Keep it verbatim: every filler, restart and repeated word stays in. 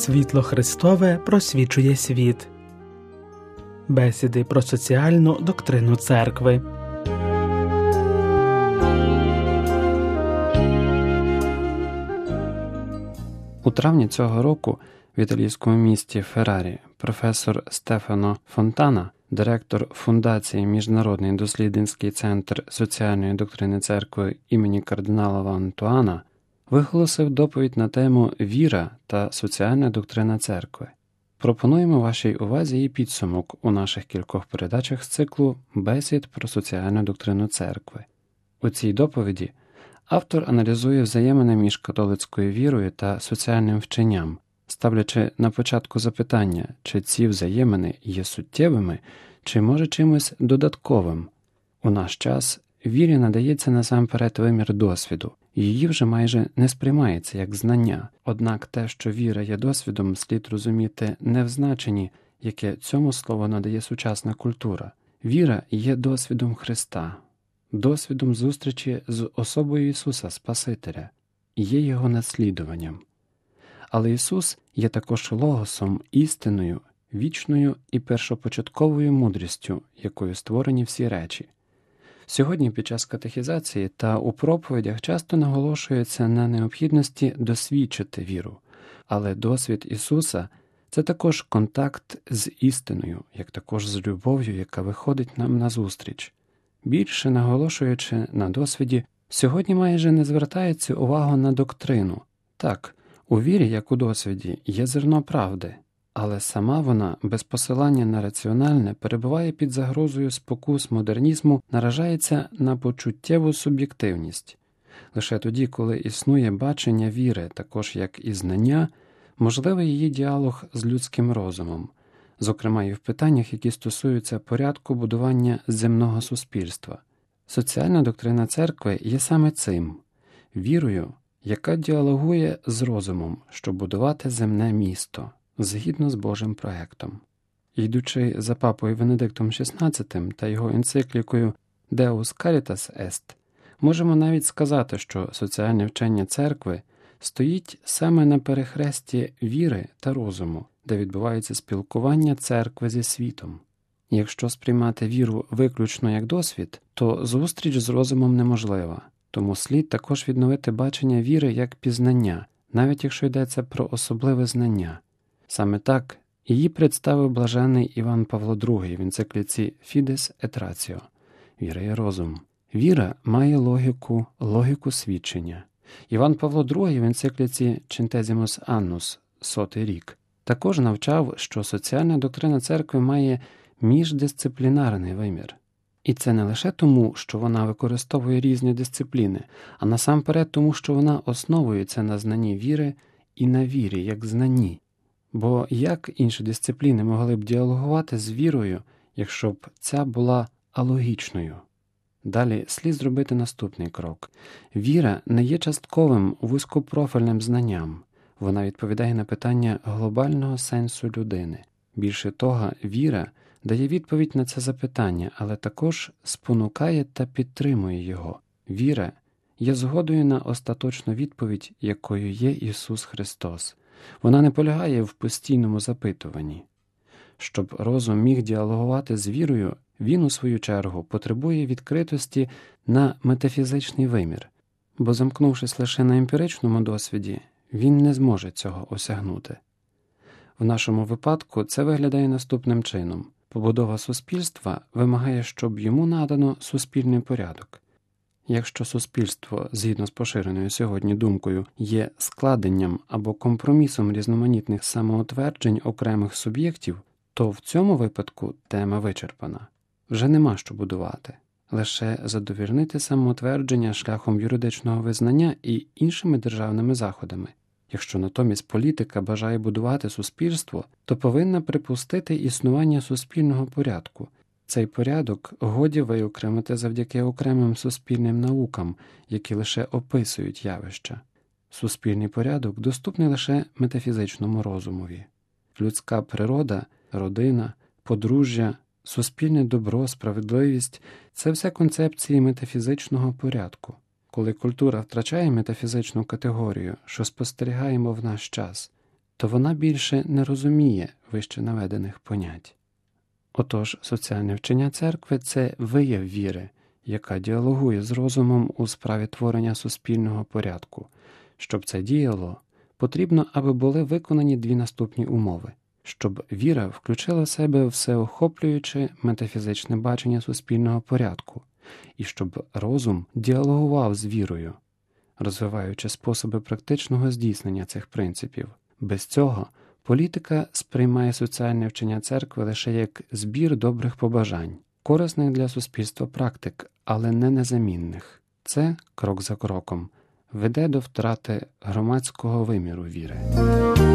Світло Христове просвічує світ. Бесіди про соціальну доктрину церкви. У травні цього року в італійському місті Феррарі професор Стефано Фонтана, директор Фундації Міжнародний дослідницький центр соціальної доктрини церкви імені кардинала Вантуана, виголосив доповідь на тему «Віра та соціальна доктрина церкви». Пропонуємо вашій увазі її підсумок у наших кількох передачах з циклу «Бесід про соціальну доктрину церкви». У цій доповіді автор аналізує взаємини між католицькою вірою та соціальним вченням, ставлячи на початку запитання, чи ці взаємини є суттєвими, чи, може, чимось додатковим. У наш час вірі надається насамперед вимір досвіду, і її вже майже не сприймається як знання. Однак те, що віра є досвідом, слід розуміти не в значенні, яке цьому слову надає сучасна культура. Віра є досвідом Христа, досвідом зустрічі з особою Ісуса Спасителя, і є Його наслідуванням. Але Ісус є також логосом, істиною, вічною і першопочатковою мудрістю, якою створені всі речі. Сьогодні під час катехізації та у проповідях часто наголошується на необхідності досвідчити віру, але досвід Ісуса – це також контакт з істиною, як також з любов'ю, яка виходить нам назустріч. Більше наголошуючи на досвіді, сьогодні майже не звертається увагу на доктрину. Так, у вірі, як у досвіді, є зерно правди, але сама вона, без посилання на раціональне, перебуває під загрозою спокус модернізму, наражається на почуттєву суб'єктивність. Лише тоді, коли існує бачення віри, також як і знання, можливий її діалог з людським розумом, зокрема і в питаннях, які стосуються порядку будування земного суспільства. Соціальна доктрина церкви є саме цим – вірою, яка діалогує з розумом, щоб будувати земне місто, згідно з Божим проектом. Йдучи за папою Венедиктом шістнадцятим та його енциклікою «Deus Caritas Est», можемо навіть сказати, що соціальне вчення церкви стоїть саме на перехресті віри та розуму, де відбувається спілкування церкви зі світом. Якщо сприймати віру виключно як досвід, то зустріч з розумом неможлива. Тому слід також відновити бачення віри як пізнання, навіть якщо йдеться про особливе знання. Саме так її представив блаженний Іван Павло другий в енцикліці «Fides et Ratio» – «Віра і розум». Віра має логіку, логіку свідчення. Іван Павло другий в енцикліці «Centesimus Annus» – «Сотий рік» також навчав, що соціальна доктрина церкви має міждисциплінарний вимір. І це не лише тому, що вона використовує різні дисципліни, а насамперед тому, що вона основується на знанні віри і на вірі як знанні. Бо як інші дисципліни могли б діалогувати з вірою, якщо б ця була алогічною? Далі слід зробити наступний крок. Віра не є частковим вузькопрофільним знанням. Вона відповідає на питання глобального сенсу людини. Більше того, віра дає відповідь на це запитання, але також спонукає та підтримує його. Віра є згодою на остаточну відповідь, якою є Ісус Христос. Вона не полягає в постійному запитуванні. Щоб розум міг діалогувати з вірою, він, у свою чергу, потребує відкритості на метафізичний вимір, бо, замкнувшись лише на емпіричному досвіді, він не зможе цього осягнути. В нашому випадку це виглядає наступним чином. Побудова суспільства вимагає, щоб йому надано суспільний порядок. Якщо суспільство, згідно з поширеною сьогодні думкою, є складенням або компромісом різноманітних самоутверджень окремих суб'єктів, то в цьому випадку тема вичерпана. Вже нема що будувати. Лише задовільнити самоутвердження шляхом юридичного визнання і іншими державними заходами. Якщо натомість політика бажає будувати суспільство, то повинна припустити існування суспільного порядку. Цей порядок годі виокремити завдяки окремим суспільним наукам, які лише описують явища. Суспільний порядок доступний лише метафізичному розумові. Людська природа, родина, подружжя, суспільне добро, справедливість – це все концепції метафізичного порядку. Коли культура втрачає метафізичну категорію, що спостерігаємо в наш час, то вона більше не розуміє вище наведених понять. Отож, соціальне вчення церкви – це вияв віри, яка діалогує з розумом у справі творення суспільного порядку. Щоб це діяло, потрібно, аби були виконані дві наступні умови. Щоб віра включила в себе всеохоплююче метафізичне бачення суспільного порядку, і щоб розум діалогував з вірою, розвиваючи способи практичного здійснення цих принципів. Без цього політика сприймає соціальне вчення церкви лише як збір добрих побажань, корисних для суспільства практик, але не незамінних. Це, крок за кроком, веде до втрати громадського виміру віри.